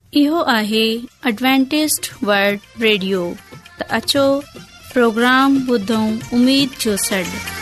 इहो आहे Adventist world radio. त अचो प्रोग्राम ॿुधूं उम्मीद जो सॾु।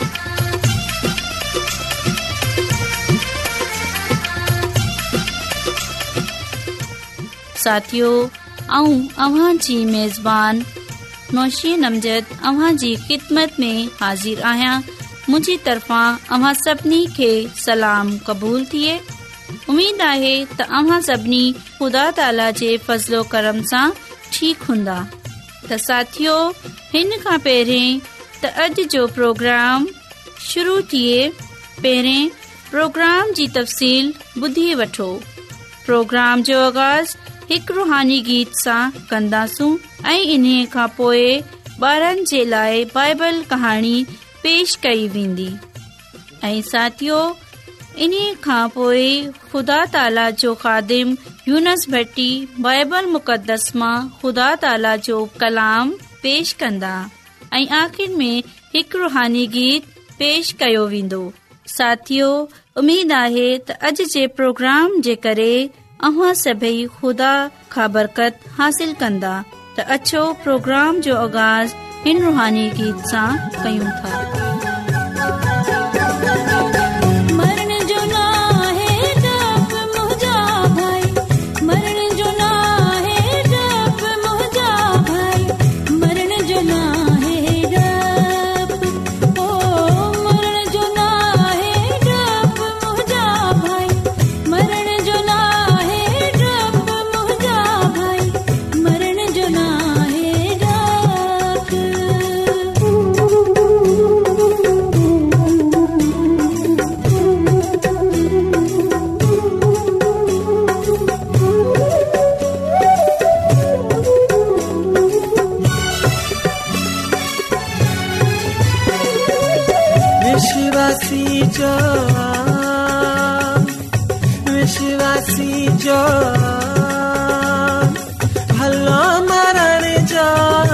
साथियो, आऊं अव्हां जी मेज़बान नौशीन अमजद अव्हां जी ख़िदमत में हाज़िर आहियां। मुंहिंजी तरफ़ां अव्हां सभिनी खे सलाम क़बूल थिए। उम्मीद आहे त अव्हां सभिनी ख़ुदा ताला जे फज़लो करम सां ठीक हूंदा। त साथियो, हिन खां पहिरें त अॼु जो प्रोग्राम शुरू थिए पहिरें प्रोग्राम जी तफ़सील ॿुधी वठो। प्रोग्राम जो आगाज़ हिकु रूहानी गीत सां कंदासूं ऐं इन्हीअ खां पोइ ॿारनि जे लाइ बाइबल कहाणी पेश कई वेंदी। ऐं साथियो, इन्हीअ खां पोइ ख़ुदा ताला जो ख़ादिम यूनस भट्टी बाइबल मुक़दस मां ख़ुदा ताला जो कलाम पेश कंदा ऐं आख़िर में हिकु रूहानी गीत पेश कयो वेंदो। साथियो, उम्मीद आहे त अॼु जे प्रोग्राम जे करे अव्हां सभई ख़ुदा खां बरकत हासिल कंदा। त अचो प्रोग्राम जो आगाज़ हिन रूहानी गीत सां कयूं था। विश्वासी जो भलो मरण जो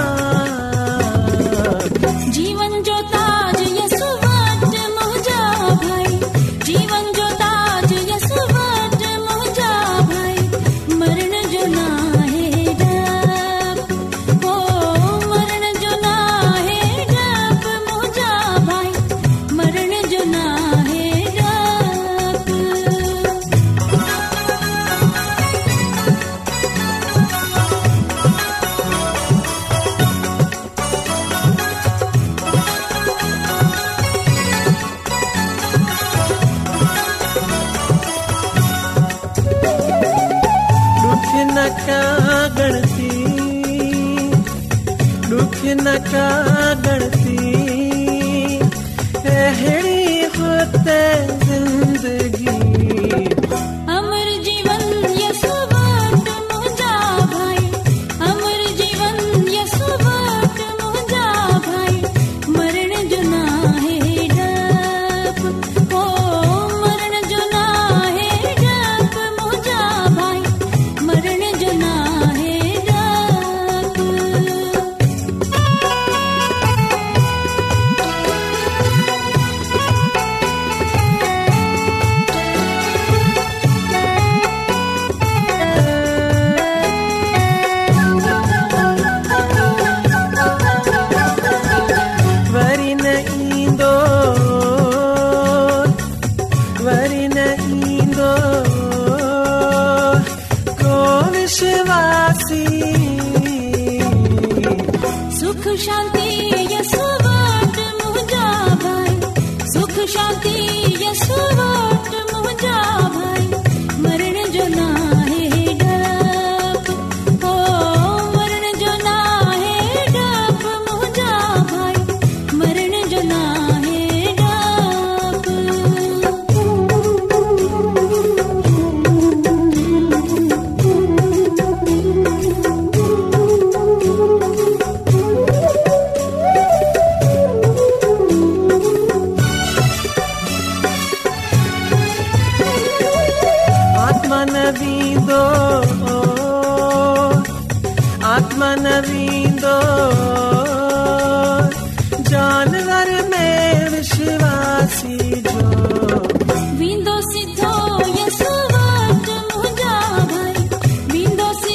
जीवन जो ताज यसु वट मुझा भाई, जीवन जो ताज यसु वट मुझा भाई, मरण जो ना है डप, ओ मरण जो ना है डप मुझा भाई, मरण जो ना है डप। दुख न का गणती अहिड़ी होते जिंदगी, अमर जीवन यसु वट मुझा भाई, अमर जीवन यसु वट मुझा भाई, मरण जो ना है डप, ओ मरण जो ना है डप मुझा भाई, मरण जो ना है डप। वरी न ईंदो को विश्वासी, सुख शांति यसु वट मुझा भाई, सुख शांति यसु वट मुझा भाई, मरण जो ना है डप, ओ मरण जो ना है डप मुझा भाई, मरण जो ना है डप। आत्मा न वींदो जानवर में विश्वासी जो, वींदो सिधो यसु वट मुझा भाई, वींदो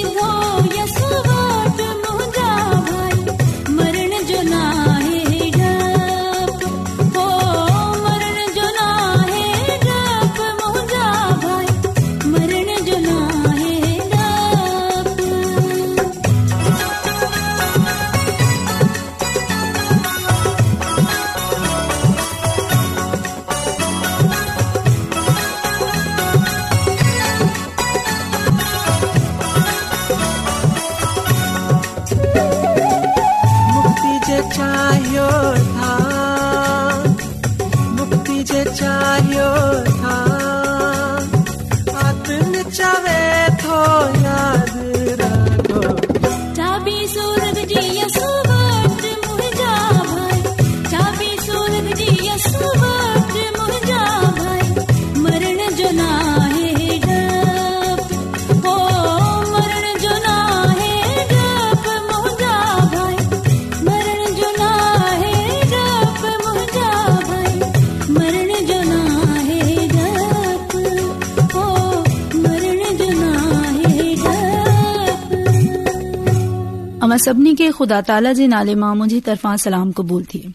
अमा सभिनी खे ख़ुदा ताला जे नाले मां मुंहिंजी तरफ़ां सलाम क़बूल थिए।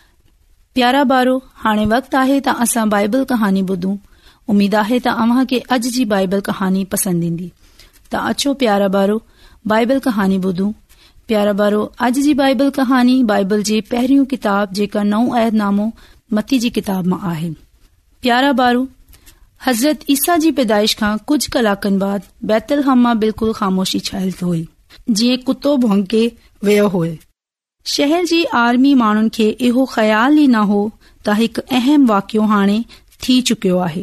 प्यारा ॿारो, हाणे वक़्तु आहे त असां बाइबल कहानी ॿुधूं। उमीद आहे त अव्हां खे अॼु जी बाइबल कहानी पसंदि ईंदी। त अचो प्यारा ॿारो, बाइबल कहानी ॿुधूं। प्यारा ॿारो, अॼु जी बाइबल कहानी बाइबल जे पहिरियों किताब जेका नओं अहदनामो मती जी किताब मां आहे। प्यारा ॿारो, हज़रत ईसा जी पैदाइश खां कुझु कलाकनि बाद बैतलहम मां बिल्कुलु ख़ामोशी छायल हुई, जीअं कुतो भौंके वियो हो। शहर जी आर्मी माण्हुनि खे इहो ख़्याल ई न हो त हिकु अहम वाक़ियो हाणे थी चुकियो आहे।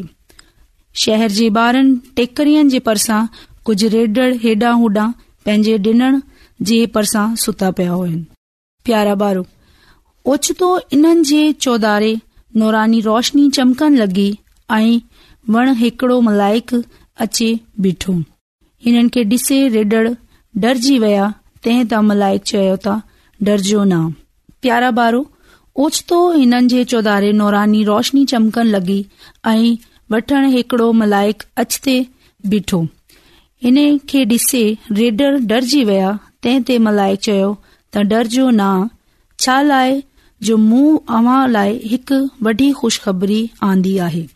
शहर जे ॿारनि टेकरियनि जे परसां कुझु रेडड़ हेॾां होॾां पंहिंजे डिनण जे परसां सुता पिया हुआ। प्यारा ॿारो, ओचितो इन्हनि जे चौधारे नूरानी रोशनी चमकण लॻी ऐं वण हिकड़ो मलाइक अचे बीठो। हिननि खे ॾिसे रेडड़ डरजी विया। तंहिं त मलाइक चयो त डरजो न। प्यारा ॿारो, ओचितो हिननि जे चौधारे नूरानी रोशनी चमकण लॻी ऐं वठण हिकड़ो मलाइक अचते बीठो। हिन खे ॾिसे रेडर डरजी विया। तंहिं ते मलाइक चयो त डरजो न, छा लाइ जो मूं अव्हां लाइ हिकु वॾी ख़ुशख़बरी आंदी आहे।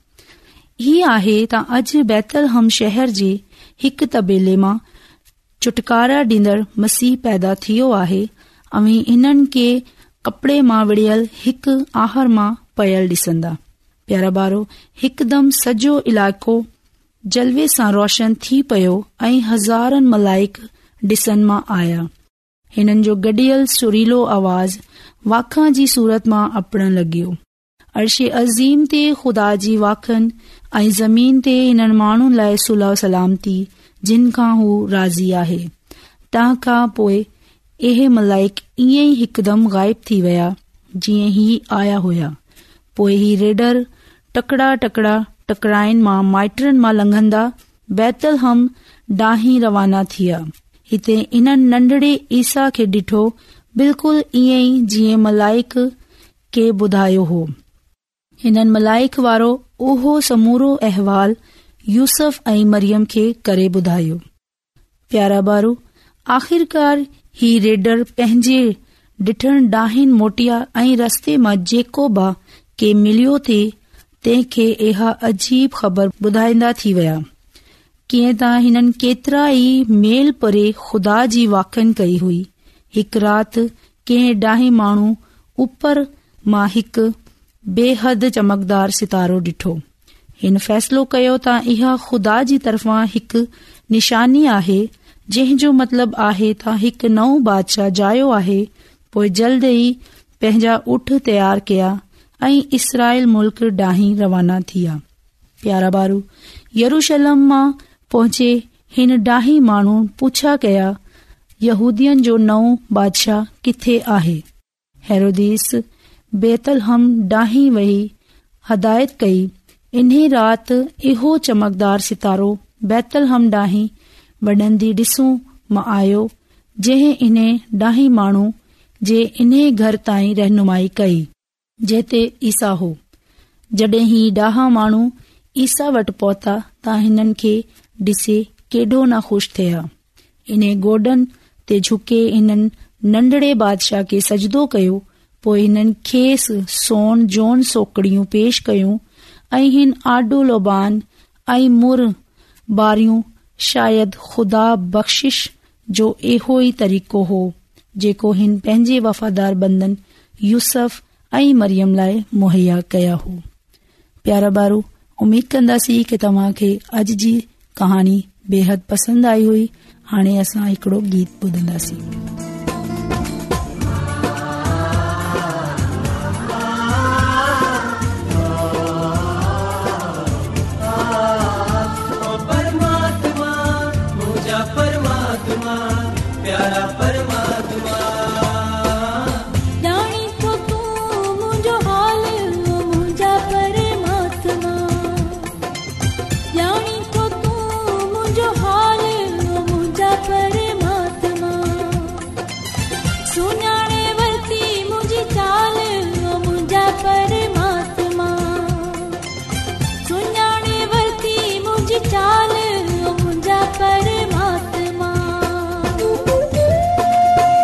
ही आहे त अॼु बैतलहम शहर जे हिकु तबेले मां छुटकारा ॾींदड़ मसीह पैदा थियो आहे ऐं हिननि खे कपड़े मां विड़ियल हिकु आहर मां पयल ॾिसंदा। प्यारा ॿारो, हिकदमि सॼो इलाइक़ो जलवे सां रोशन थी पियो ऐं हज़ारनि मलाइक ॾिसण मां आया। हिननि जो गॾियल सुरीलो आवाज़ वाखा जी सूरत मां अपणण लॻियो। अर्शे अज़ीम ते ख़ुदा जी वाखनि ऐं ज़मीन ते हिननि माण्हुनि लाइ सुलह सलामती जिन खां हू राज़ी आहे। तंहिं खां पोइ इहे मलाइक ईअं ई हिकदमि ग़ाइब थी विया जीअं ही आया हुया। पोइ ही रेडर टकड़ा टकड़ा टकराइनि मां माइटरनि मां लंघंदा बैतलहम ॾांहीं रवाना थिया। हिते इन्हनि नंढड़े ईसा खे ॾिठो, बिल्कुलु ईअं ई जीअं मलाइक खे ॿुधायो हो। हिननि मलाइक वारो उहो समूरो अहवाल यूसुफ ऐं मरियम खे करे ॿुधायो। प्यारा ॿारो, आख़िरकार ही रेडर पंहिंजे ॾिठण ॾांहिं मोटिया ऐं रस्ते मां जेको बि के मिलियो थे तंहिंखे इहा अजीब ख़बर ॿुधाईंदा थी विया। कीअं त हिननि केतिरा ई मेल परे ख़ुदा जी वाखनि कई हुई। हिकु राति कंहिं ॾांहीं माण्हू ऊपर मां हिकु बेहद चमकदार सितारो ॾिठो। हिन फ़ैसिलो कयो त इहा ख़ुदा जी तरफ़ां हिकु निशानी आहे, जंहिंजो मतिलबु आहे त हिकु नओं बादशाह जायो आहे। पोइ जल्द ई पंहिंजा ऊठ तयारु कया ऐं इसराइल मुल्क ॾांहीं रवाना थिया। प्यारा ॿारो, यरूशलम मां पहुचे हिन ॾांहीं माण्हू पुछा कया, यहूदियन जो नओं बादशाह किथे आहे। हेरोदेस बैतलहम ॾांहीं वेही हदायत कई। इन्हे राति इहो चमकदार सितारो बैतलहम ॾांहीं वॾंदी ॾिसूं मां आयो, जंहिं इन्हे ॾांहीं माण्हू जे इन्हे घर ताईं रहनुमाई कई जेते ईसा हो। जॾहिं ही ॾाहां माण्हू ईसा वटि पहुता त हिननि खे ॾिसे केॾो न ख़ुशि थिया। इन्हे गोॾनि ते झुके हिननि नंढड़े बादशाह खे सजदो कयो। पोइ हिननि खेसि सोन जोन सोकड़ियूं पेश कयूं ऐं हिन आडो लोबान ऐं मुर बारियूं। शायदि ख़ुदा बख़्शिश जो इहो ई तरीक़ो हो जेको हिन पंहिंजे वफ़ादार बंदन यूसुफ ऐं मरियम लाइ मुहैया कया हो। प्यारा ॿारो, उमीद कंदासीं कि तव्हां खे अॼु जी कहानी बेहद पसंदि आई हुई। हाणे असां हिकड़ो गीत ॿुधंदासीं। चाल मुंहिंजा परमात्मा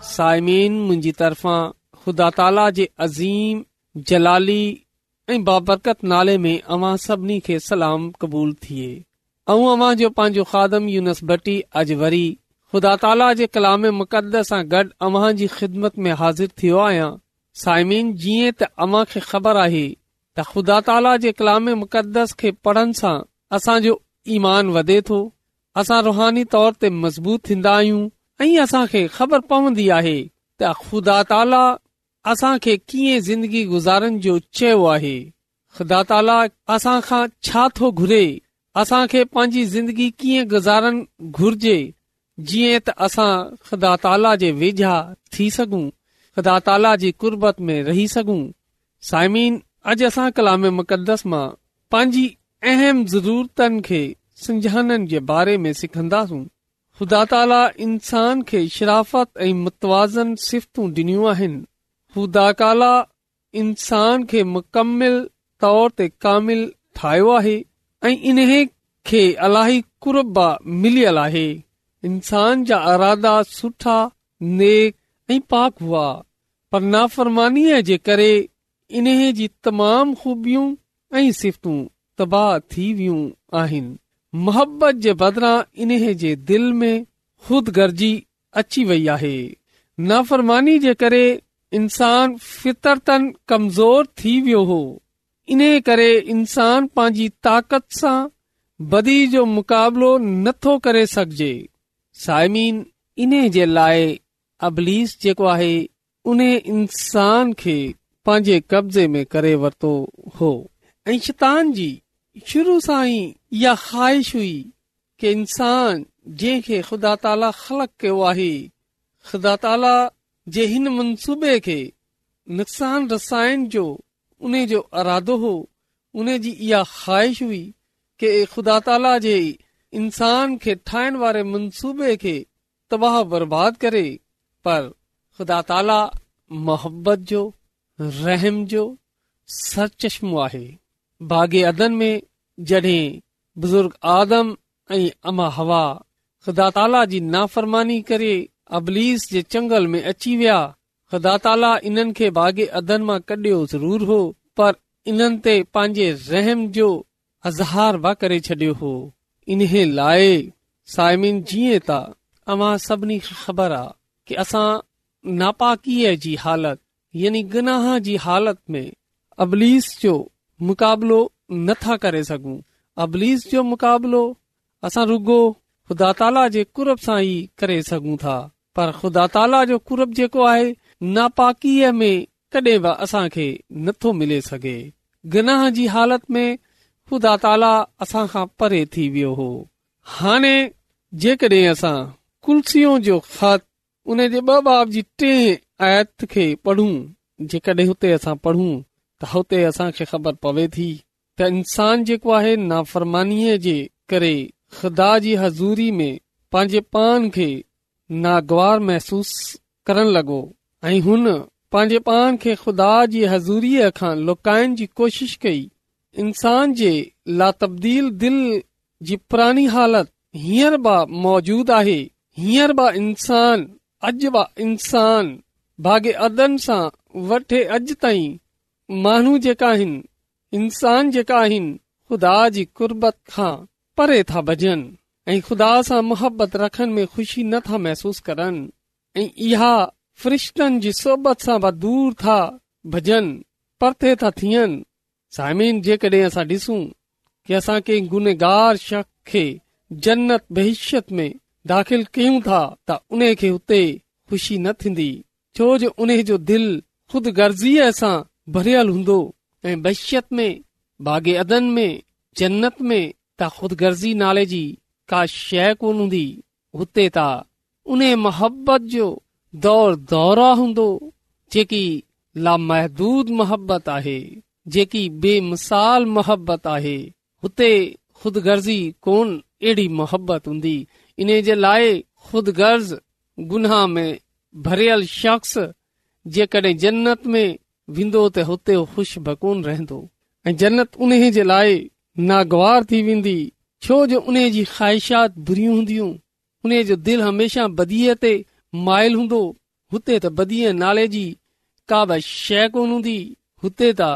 साइमीन, मुंहिंजी तरफ़ां ख़ुदा ताला जे अज़ीम जलाली ऐं बाबरकत नाले में अव्हां सभिनी खे सलाम क़बूल थिए। ऐं अव्हां जो पंहिंजो ख़ादम यूनस भट्टी अॼु वरी ख़ुदा ताला जे कलाम मुक़दस सां गॾु अव्हां जी ख़िदमत में हाज़िर थियो आहियां। साइमीन, जीअं त अव्हां खे ख़बर आहे त ख़ुदा ताला जे कलाम मुक़दस खे पढ़ण सां असांजो ईमान वधे थो, असां रुहानी तौर ते मज़बूत थींदा आहियूं ऐं असांखे ख़बर पवंदी आहे त ख़ुदा ताला असां खे कीअं ज़िंदगी गुज़ारण जो चयो आहे। ख़ुदा ताला असां खां छा थो घुरे, असां खे पंहिंजी ज़िंदगी कीअं गुज़ारण घुर्जे, जीअं त असां ख़ुदा ताला जे वेझा थी सघूं, ख़ुदा ताला जी कुर्बत में रही सघूं। साइमीन, अॼु असां कलाम मुक़दस मां पंहिंजी अहम ज़रूरतनि खे सुञाणण जे बारे में सिखंदासूं। ख़ुदा ताला इंसान खे शराफ़त ऐं मुतवाज़न सिफ़तूं ॾिनियूं आहिनि। ख़ुदा ताला इंसान खे मुकमिल तौर ते कामिल ठाहियो आहे ऐं इन्हे खे अलाही कुर्ब मिलियल आहे। इंसान जा इरादा सुठा, नेक ऐं पाक हुआ, पर नाफ़रमानीअ जे करे इन्हे जी तमाम खूबियूं ऐं सिफ़तूं तबाह थी वियूं आहिनि। मोहब्बत जे बदिरां इन्हे जे दिल में ख़ुदगर्जी अची वई आहे। नाफ़रमानी जे करे इंसान फितरतन कमज़ोर थी वियो हो। इन्हे करे इंसान पंहिंजी ताक़त सां बदी जो मुक़ाबिलो नथो करे सघिजे। साइमीन, इन्हे जे लाइ अबलीस जेको आहे उन इंसान खे पंहिंजे कब्ज़े में करे वरितो हो ऐं शैतान जी शुरू सां ई इहा ख़्वाहिश हुई कि इंसान जंहिंखे ख़ुदा ताला ख़लक़ कयो आहे, ख़ुदा ताला जे हिन मंसूबे खे नुक़सान रसाइण जो उन जो इरादो हो, उन जी इहा ख़्वाहिश हुई कि ख़ुदा ताला जे इंसान खे ठाहिण वारे मंसूबे खे तबाह बर्बाद करे। पर ख़ुदा ताला मोहब्बत जो, रहम जो सरचश्मो आहे। बाग़े अदन में जॾहिं बुज़ुर्ग आदम ऐं अमा हवा ख़ुदा ताला जी नाफ़रमानी करे अबलीस जे चंगल में अची विया, ख़ुदा ताला इन्हनि खे बाग़े अदन मां कढियो ज़रूर हो, पर इन्हनि ते पंहिंजे रहम जो अज़हार बि करे छॾियो हो। इन्हे लाइ साइमिन, जीअं त अव्हां सभिनी खे ख़बर आहे कि असां नापाकीअ जी हालत यानी गुनाह जी हालत में अबलीस जो मुक़ाबिलो नथा करे सघूं। अबलीस जो मुक़ाबिलो असां रुगो ख़ुदा ताला जे कुर्ब सां ई करे सघूं था, पर ख़ुदा ताला जो कुर्ब जेको आहे नापाकीअ में कॾहिं बि असांखे नथो मिले सघे। गुनाह जी हालत में ख़ुदा ताला असां खां परे थी वियो हो। हाणे जेकॾहिं असां कुलसियों जो ख़त उन जे 2 बाब जी 3 आयत खे पढ़ूं, जेकॾहिं हुते असां पढ़ूं त हुते असांखे ख़बर पवे थी त इंसान जेको आहे नाफ़रमानीअ जे करे ख़ुदा जी हज़ूरी में पंहिंजे पान खे नागवार महसूस करण लॻो ऐं हुन पंहिंजे पान खे ख़ुदा जी हज़ूरीअ खां लुकाइण जी कोशिश कई। इंसान जे लातब्दील दिल जी पुरानी हालत हींअर बि मौजूद आहे। हींअर बि इंसान, अॼु बि इंसान बाग़े अदन सां वठे अॼु ताईं माण्हू जेका आहिनि, इंसान जेका आहिनि, ख़ुदा जी कुर्बत खां परे था भॼनि ऐं ख़ुदा सां मुहबत रखण में ख़ुशी नथा महसूस करनि ऐं इहा फ़रिश्तनि जी सोबत सां बि दूर था भॼनि, परते था थियनि। साइमीन, जेकॾहिं असां ॾिसूं कि असां कंहिं गुनहगार शख़्स खे जन्नत बहिश्यत में दाख़िल कयूं था त उन खे हुते ख़ुशी न थींदी, छो जो उन जो दिल ख़ुदगर्ज़ीअ सां भरियल हूंदो ऐं बहिश्यत में, बाग़े अदन में, जन्नत में त ख़ुदगर्ज़ी नाले जी का शइ कोन हूंदी। हुते त उन मोहब्बत जो दौर दौरा हूंदो जेकी लामहदूद मोहब्बत आहे, जेकी बेमिसाल मोहब्बत आहे। हुते ख़ुदगर्ज़ी कोन अहिड़ी मोहब्बत हूंदी। इन जे लाइ ख़ुदगर्ज़ गुनाह में भरियल शख़्स जेकॾहिं जन्नत में वेंदो त हुते ख़ुश बि कोन रहंदो ऐं जन्नत उन जे लाइ नागवार थी वेंदी, छो जो उन जी ख़्वाहिशात बुरियूं हूंदियूं। उन जो दिल हमेशा बदीअ ते माइल हूंदो। हुते त बदीअ नाले जी का बि शइ कोन हूंदी, हुते त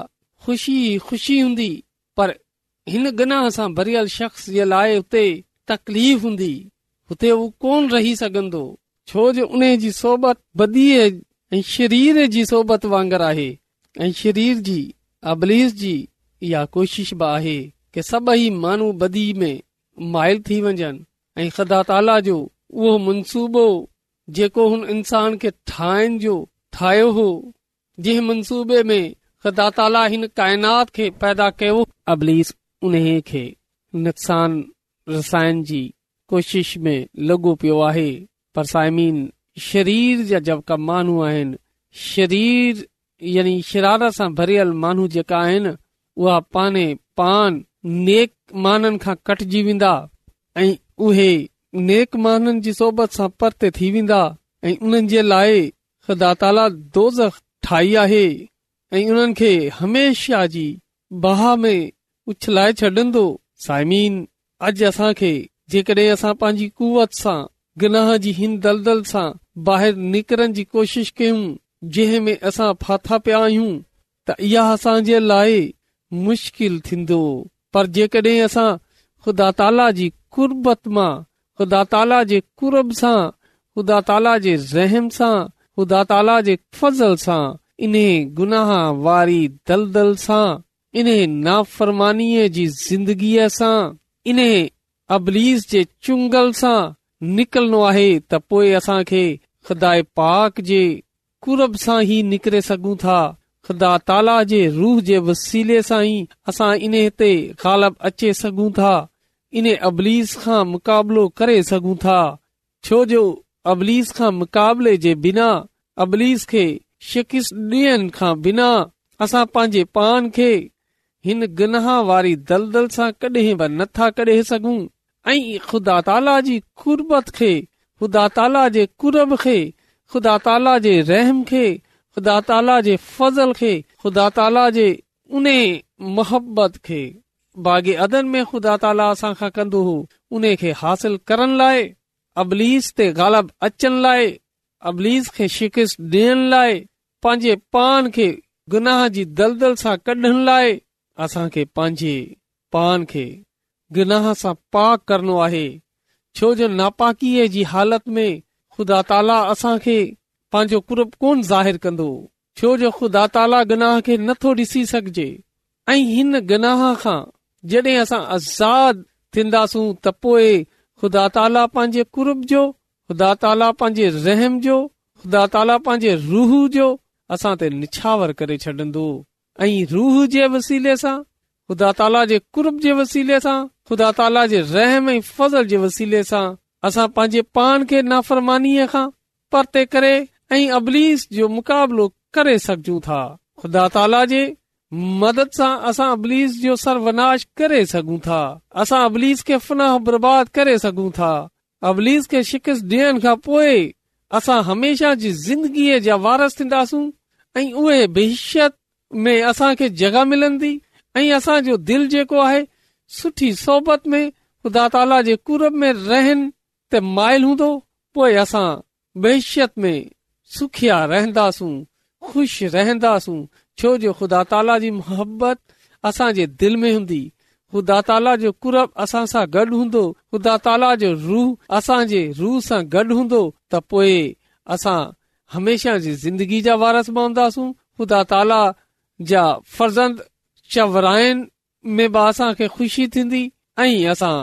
ख़ुशी हूंदी, पर हिन गुनाह सां भरियल शख़्स जे लाइ हुते तकलीफ़ हूंदी, हुते उहो कोन रही सघंदो, छो जो उन जी सोबत बदीअ ऐं शरीर जी सोबत वांगर आहे। ऐं शरीर जी अबलीस जी इहा कोशिश बि आहे कि सभई माण्हू बदी में माइल थी वञनि ऐं ख़ुदा ताला जो उहो मनसूबो जेको हुन इंसान खे ठाहिण जो ठाहियो हो, जंहिं मनसूबे में ख़ुदा ताला हिन काइनात खे पैदा कयो, अबलीस उन खे नुक़सान रसाइण जी कोशिश में लॻो पियो आहे। पर साइमीन, शरीर जा जेका माण्हू आहिनि, शरीर यानी शरारत सां भरियल माण्हू जेका आहिनि, उहा पान नेक माननि खां कटिजी वेंदा ऐं उहे नेक माननि जी सोबत सां परते थी वेंदा ऐं उन्हनि जे लाइ ख़ुदा ताला दोज़ख ठाही आहे ऐं उन्हनि खे हमेशा जी बहा में उछलाए छॾंदो। साइमीन, अॼु असांखे जेकॾहिं असां पंहिंजी कुवत सां गुनाह जी हिन दलदल सां ॿाहिरि निकिरण जी कोशिश कयूं जंहिं में असां फाथा पिया आहियूं, त इहा असांजे लाइ मुश्किल थींदो। पर जेकॾहिं असां ख़ुदा ताला जी कुर्बत मां, ख़ुदा ताला जे कुर्ब सां, ख़ुदा ताला जे रहम सां, ख़ुदा ताला जे फज़ल सां, इन्हे गुनाह वारी दलदल सां, इन्हे नाफ़रमानीअ जी ज़िंदगीअ सां, इन्हे अबलीस जे चुंगल सां निकिरणो आहे, त पोइ असांखे ख़ुदा पाक जे कुर्ब सां ई निकिरे सघूं था। ख़ुदा ताला जे रूह जे वसीले सां ई असां इन ते ग़ालिब अचे सघूं था, इन अबलीस खां मुक़ाबिलो करे सघूं था, छो जो अबलीस खां मुक़ाबले जे बिना, अबलीस खे शिकस्त ॾियण खां बिना असां पंहिंजे पान खे हिन गुनाह वारी दलदल सां कॾहिं बि नथा कढे सघूं ऐं ख़ुदा ताला जी कुर्बत खे, ख़ुदा ताला जे कुर्ब खे, ख़ुदा ताला जे रहम खे, ख़ुदा ताला जे फज़ल खे, ख़ुदा ताला जे उन मोहब्बत खे बाग़े अदन में ख़ुदा ताला असां खां कंदो हो, उन खे हासिल करण लाइ, अबलीस ते ग़ालिब अचण लाइ, अबलीस खे शिकस्त ॾियण लाइ, पंहिंजे पान खे गुनाह जी दलदल सां कढण लाइ असांखे पंहिंजे पान खे गुनाह सां पाक करणो आहे, छो जो नापाकीअ जी हालत में ख़ुदा ताला असांखे पंहिंजो कुर्ब कोन ज़ाहिर कंदो, छो जो ख़ुदा ताला गुनाह खे नथो ॾिसी सघिजे। ऐं हिन गुनाह खां जॾहिं असां आज़ाद थींदासूं त पोइ ख़ुदा ताला पंहिंजे कुर्ब जो, ख़ुदा ताला पंहिंजे रहम जो, ख़ुदा ताला पंहिंजे रूह जो असां ते निछावर करे छॾंदो ऐं रूह जे वसीले सां, ख़ुदा ताला जे कुर्ब जे वसीले सां, ख़ुदा ताला जे रहम ऐं फज़ल जे वसीले सां असां पंहिंजे पान खे नाफ़रमानीअ खां परते करे ऐं अबलीस जो मुक़ाबिलो करे सघूं था। ख़ुदा ताला जे मदद सां असां अबलीस जो सर्वनाश करे सघूं था, असां अबलीस खे फनाह बर्बाद करे सघूं था। अबलीस खे शिकस्त ॾियण खां पोइ असां हमेशा जी ज़िंदगीअ जा वारस थींदासूं ऐं उहे बहिशत में असांखे जगह मिलंदी ऐं असांजो दिल जेको आहे सुठी सोबत में ख़ुदा ताला जे कुर्ब में रहन ते माइल हूंदो, पोइ असां बहिशत में सुखिया रहंदासूं, ख़ुश रहंदासूं, छो जो ख़ुदा ताला जी मोहब्बत असांजे दिल में हूंदी, ख़ुदा ताला जो कुर्ब असां सां गॾु हूंदो, ख़ुदा ताला जो रूह असांजे रूह सां गॾु हूंदो, त पोइ असां हमेशा जी ज़िंदगी जा वारस बणंदासूं। ख़ुदा ताला जा फर्ज़ंद चवराइण में बि असांखे ख़ुशी थींदी ऐं असां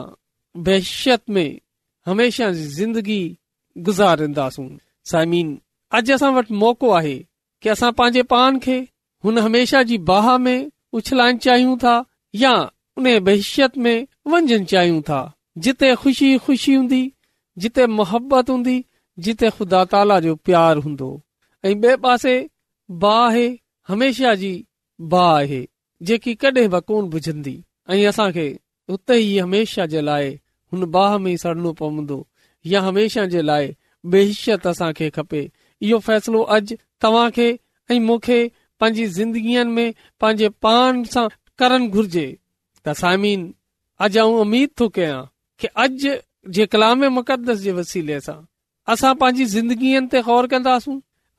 बहिशत में हमेशा जी ज़िंदगी गुज़ारींदासूं। साइमीन, अॼु असां वटि मौक़ो आहे कि असां पंहिंजे पान खे हुन हमेशा जी बाह में उछलाइण चाहियूं था या उन बहिशत में वञण चाहियूं था जिते ख़ुशी ख़ुशी हूंदी, जिते मोहब्बत हूंदी, जिते ख़ुदा ताला जो प्यार हूंदो। ऐं ॿिए पासे बाह आहे, हमेशा जी बाह आहे जेकी कॾहिं बि कोन बुझंदी ऐं असांखे उते ई हमेशा जे लाइ हुन बाह में ई सड़नो पवंदो या हमेशा जे लाइ बेहिशत असांखे खपे। इहो फ़ैसिलो अॼु तव्हांखे ऐं मूंखे पंहिंजी ज़िंदगीअ में पंहिंजे पान सां करणु घुर्जे। त साइमीन, अॼु आऊं उमीद थो कयां कि अॼु जे कलाम मुक़दस जे वसीले सां असां पंहिंजी ज़िंदगीअ ते गौर कंदासूं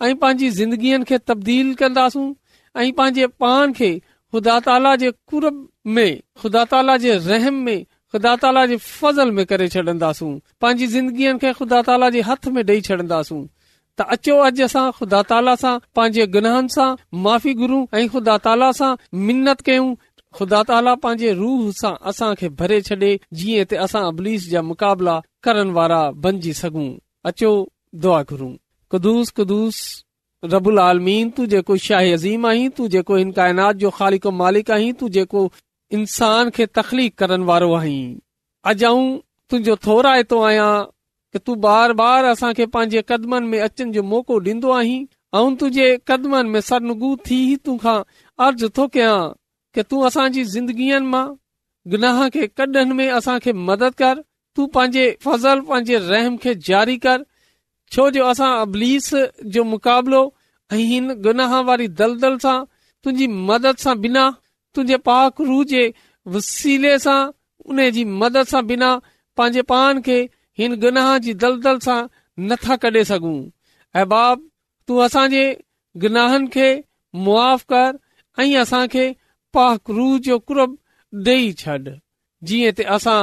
ऐं पंहिंजी ज़िंदगीअ खे तब्दील कंदासूं ऐं पंहिंजे पान खे ख़ुदा ताला जे कुरब में, ख़ुदा ताला जे रहम में, ख़ुदा ताला जे फज़ल में करे छॾंदासूं। पंहिंजी ज़िंदगीअ खे ख़ुदा ताला जे हथ में ॾेई छॾंदासूं। त अचो अॼु असां ख़ुदा ताला सां पंहिंजे गुनाहनि सां माफ़ी घुरूं ऐं ख़ुदा ताला सां मिन्नत कयूं। ख़ुदा ताला पंहिंजे रूह सां असांखे भरे छॾे जीअं त असां इब्लीस जा मुक़ाबला करण वारा बणिजी सघूं। अचो दुआ घुरूं। क़ुदूस क़ुदूस रब्बुल आलमीन, तू जेको शाह अज़ीम आहीं, तू जेको हिन काइनात जो ख़ालिक मालिक आहीं, तू जेको इंसान खे तख़लीक़ करण वारो आहीं। अॼु आऊं तुंहिंजो थोराइतो आहियां कि तू बार बार असांखे पंहिंजे कदमनि में अचण जो मौक़ो ॾींदो आहीं। ऐं तुंहिंजे कदमनि में सरनगू थी तूंखां अर्ज़ु थो कयां कि तू असांजी ज़िंदगीअ मां गुनाह खे कढण में असांखे मदद कर। तू पंहिंजे फज़ल, पंहिंजे रहम खे जारी कर, छो जो असां इब्लीस जो मुक़ाबलो ऐं हिन गुनाह वारी दलदल सां तुंहिंजी मदद सां बिना, तुंहिंजे पाक रूह जे वसीले सां, उन जी मदद सां बिना पंहिंजे पान खे हिन गुनाह जी दलदल सां नथा कढे सघूं। ऐं बाप, तू असांजे गुनाहनि खे मुआफ़ कर ऐं असांखे पाक रूह जो कुरब ॾेई छॾ, जीअं त असां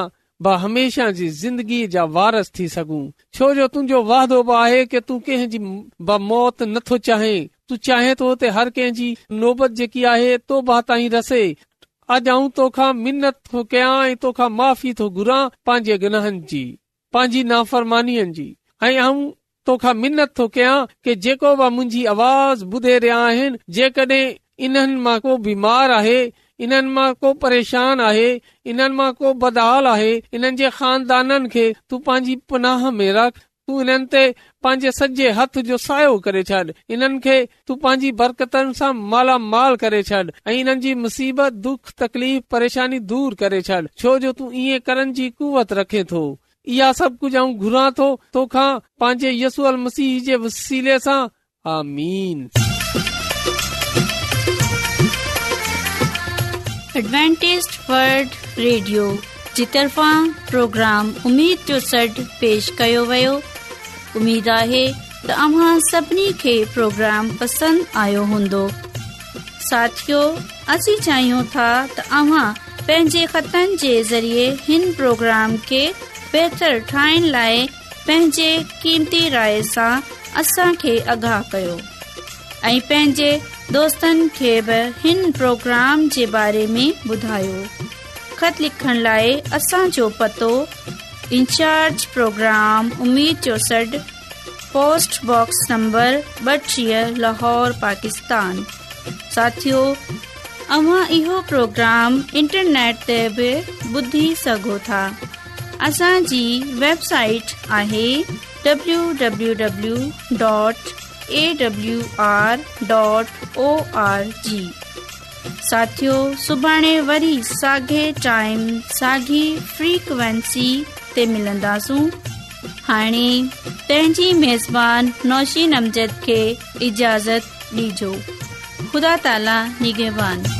हमेशा जी ज़िंदगी जा वारस थी सघूं। छो जो तुंहिंजो वादो बि आहे कि तू कंहिंजी मौत नथो चाहे। तू चाहे थो त हर कंहिंजी नौबत जेकी आहे तो बा ताईं रसे। अॼु आऊं तोखां मिन्नत थो कयां ऐं तोखां माफ़ी थो घुरां पंहिंजे गुनाहनि जी, पंहिंजी नाफ़रमानीअ जी। ऐं आऊं तोखां मिन्नत थो कयां कि जेको बि मुंहिंजी आवाज़ ॿुधे रहिया आहिनि, जेकॾहिं इन्हनि मां को बीमार आहे, इन्हनि मां को परेशान आहे, इन्हनि मां को बदहाल आहे, इन्हनि जे खानदाननि खे तू पंहिंजी पनाह में रख। तू इन्हनि ते पंहिंजे सॼे हथ जो सायो करे छॾ। इन्हनि खे तू पंहिंजी बरकतनि सां मालामाल करे छॾ ऐं इन्हनि जी मुसीबत, दुख, तकलीफ़, परेशानी दूर करे छॾ, छो जो तू ईअं करण जी कुवत रखे थो। इहा सभु कुझु आऊं घुरां थो तोखां पंहिंजे यसू मसीह जे वसीले सां। आमीन। एडवेंटिस्ट वर्ल्ड रेडियो जी तरफ़ां प्रोग्राम उम्मीद जो सॾु पेश कयो वियो। उम्मीद आहे त अव्हां सभिनी खे प्रोग्राम पसंदि आयो हूंदो। साथियो, असीं चाहियूं था त अव्हां पंहिंजे ख़तनि जे ज़रिए हिन प्रोग्राम खे बहितर ठाहिण लाइ पंहिंजे क़ीमती राय सां असांखे आगाह कयो ऐं पंहिंजे दोस्तनि खे बि हिन प्रोग्राम जे बारे में ॿुधायो। ख़त लिखण लाइ असांजो पतो: इंचार्ज प्रोग्राम उम्मीद जो सॾु, post box number 32, Lahore, Pakistan. साथियो, अव्हां इहो प्रोग्राम इंटरनेट ते बि ॿुधी सघो था। असांजी वेबसाइट आहे www.awr.org। साथियो, सुभाणे वरी साॻे टाइम, साॻी फ्रीक्वेंसी ते मिलंदासूं। हाणे पंहिंजी मेज़बान नौशीन अमजद खे इजाज़त ॾिजो। ख़ुदा ताला निगहबान।